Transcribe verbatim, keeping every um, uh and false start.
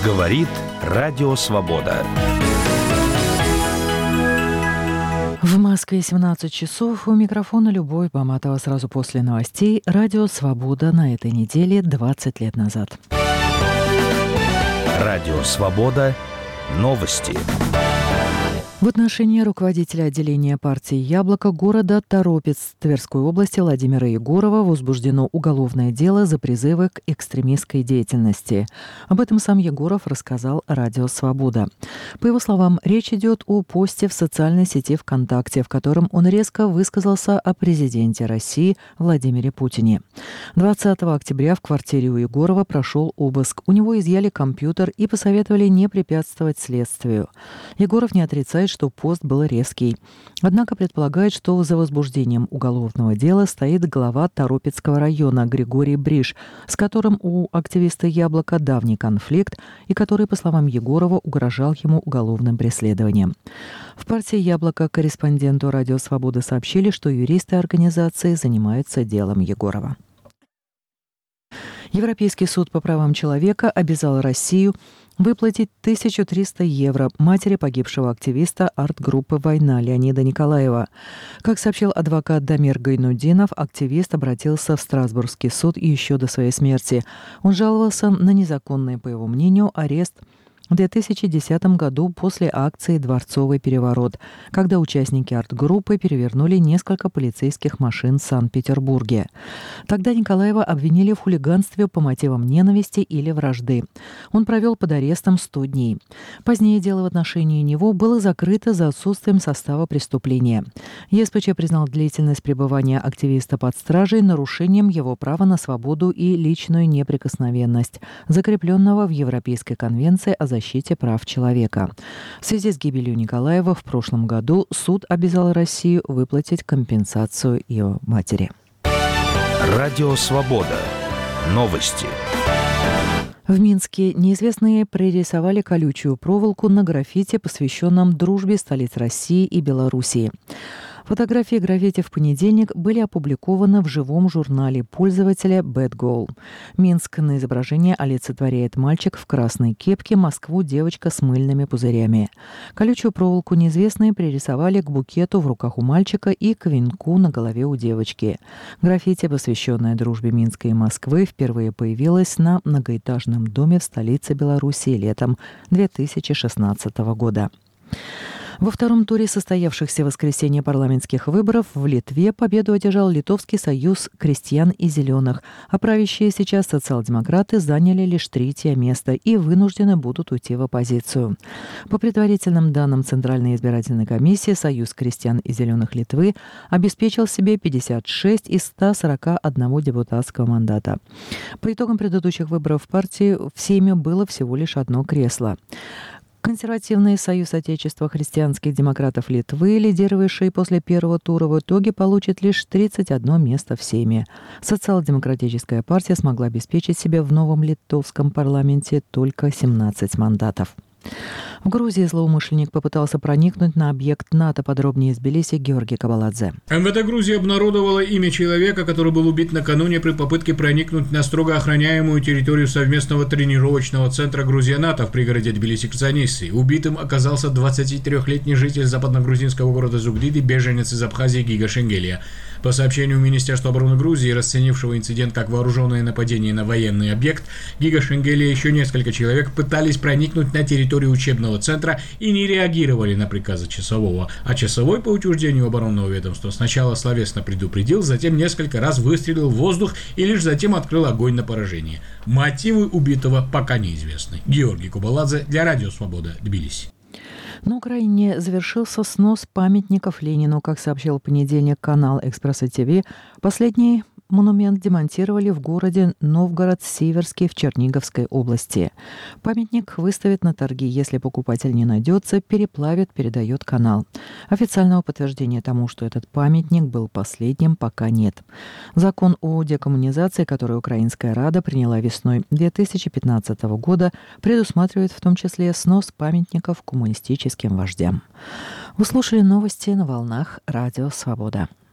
Говорит Радио Свобода. В Москве семнадцать часов. У микрофона Любовь Баматова. Сразу после новостей Радио Свобода на этой неделе двадцать лет назад. Радио Свобода. Новости. В отношении руководителя отделения партии «Яблоко» города Торопец Тверской области Владимира Егорова возбуждено уголовное дело за призывы к экстремистской деятельности. Об этом сам Егоров рассказал Радио «Свобода». По его словам, речь идет о посте в социальной сети ВКонтакте, в котором он резко высказался о президенте России Владимире Путине. двадцатого октября в квартире у Егорова прошел обыск. У него изъяли компьютер и посоветовали не препятствовать следствию. Егоров не отрицает, что пост был резкий. Однако предполагает, что за возбуждением уголовного дела стоит глава Торопецкого района Григорий Бриш, с которым у активиста «Яблоко» давний конфликт и который, по словам Егорова, угрожал ему уголовным преследованием. В партии «Яблоко» корреспонденту Радио Свобода сообщили, что юристы организации занимаются делом Егорова. Европейский суд по правам человека обязал Россию выплатить тысячу триста евро матери погибшего активиста арт-группы «Война» Леонида Николаева. Как сообщил адвокат Дамир Гайнудинов, активист обратился в Страсбургский суд еще до своей смерти. Он жаловался на незаконный, по его мнению, арест в две тысячи десятом году после акции «Дворцовый переворот», когда участники арт-группы перевернули несколько полицейских машин в Санкт-Петербурге. Тогда Николаева обвинили в хулиганстве по мотивам ненависти или вражды. Он провел под арестом сто дней. Позднее дело в отношении него было закрыто за отсутствием состава преступления. ЕСПЧ признал длительность пребывания активиста под стражей нарушением его права на свободу и личную неприкосновенность, закрепленного в Европейской конвенции о защите прав человека. В связи с гибелью Николаева в прошлом году суд обязал Россию выплатить компенсацию ее матери. Радио Свобода. Новости. В Минске неизвестные прорисовали колючую проволоку на граффити, посвященном дружбе столиц России и Белоруссии. Фотографии граффити в понедельник были опубликованы в живом журнале пользователя Bad Goal. Минск на изображении олицетворяет мальчик в красной кепке, Москву девочка с мыльными пузырями. Колючую проволоку неизвестные пририсовали к букету в руках у мальчика и к венку на голове у девочки. Граффити, посвященное дружбе Минска и Москвы, впервые появилось на многоэтажном доме в столице Белоруссии летом две тысячи шестнадцатого года. Во втором туре состоявшихся в воскресенье парламентских выборов в Литве победу одержал Литовский союз крестьян и зеленых, а правящие сейчас социал-демократы заняли лишь третье место и вынуждены будут уйти в оппозицию. По предварительным данным Центральной избирательной комиссии, Союз крестьян и зеленых Литвы обеспечил себе пятьдесят шесть из ста сорока одного депутатского мандата. По итогам предыдущих выборов в партии в Сейме было всего лишь одно кресло. Консервативный союз Отечества христианских демократов Литвы, лидировавший после первого тура, в итоге получит лишь тридцать одно место в Сейме. Социал-демократическая партия смогла обеспечить себе в новом литовском парламенте только семнадцать мандатов. В Грузии злоумышленник попытался проникнуть на объект НАТО. Подробнее из Тбилиси Георгий Кабаладзе. МВД Грузии обнародовало имя человека, который был убит накануне при попытке проникнуть на строго охраняемую территорию совместного тренировочного центра Грузия-НАТО в пригороде Тбилиси-Кцанисси. Убитым оказался двадцатитрёхлетний житель западногрузинского города Зугдиди, беженец из Абхазии Гига Шенгелия. По сообщению Министерства обороны Грузии, расценившего инцидент как вооруженное нападение на военный объект, Гига Шенгелия и еще несколько человек пытались проникнуть на территорию учебного центра и не реагировали на приказы часового. А часовой, по учреждению оборонного ведомства, сначала словесно предупредил, затем несколько раз выстрелил в воздух и лишь затем открыл огонь на поражение. Мотивы убитого пока неизвестны. Георгий Кабаладзе для Радио Свобода, Тбилиси. На Украине завершился снос памятников Ленину. Как сообщил в понедельник канал «Экспресса ТВ», последний монумент демонтировали в городе Новгород-Северский в Черниговской области. Памятник выставят на торги. Если покупатель не найдется, переплавят, передает канал. Официального подтверждения тому, что этот памятник был последним, пока нет. Закон о декоммунизации, который Украинская Рада приняла весной две тысячи пятнадцатого года, предусматривает в том числе снос памятников коммунистическим вождям. Вы слушали новости на волнах Радио Свобода.